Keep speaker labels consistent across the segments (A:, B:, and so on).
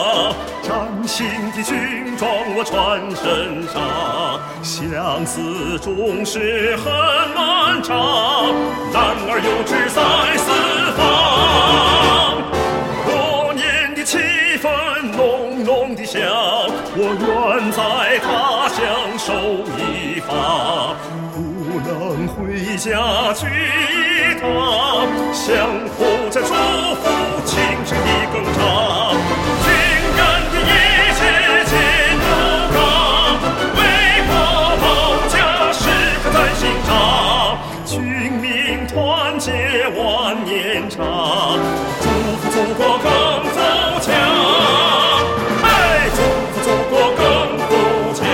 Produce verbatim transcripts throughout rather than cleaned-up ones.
A: 崭新的军装我穿身上，相思总是很漫长，男儿有志在四方。过年的气氛浓浓的香，我愿在他乡守一方，不能回家聚一堂，相互在祝福，庆生的更长。军人的一切尽不刚，为国保家时刻在心上，军民团结万年长，祝福祖国更富强，哎，祝福祖国更富强。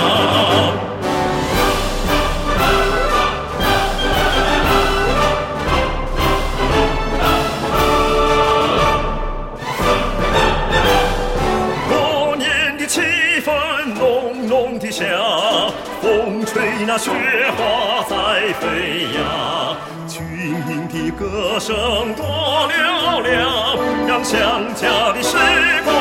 A: 过年的气氛浓浓的香，风吹那雪花在飞扬，军民的歌声多嘹亮，让想家的时光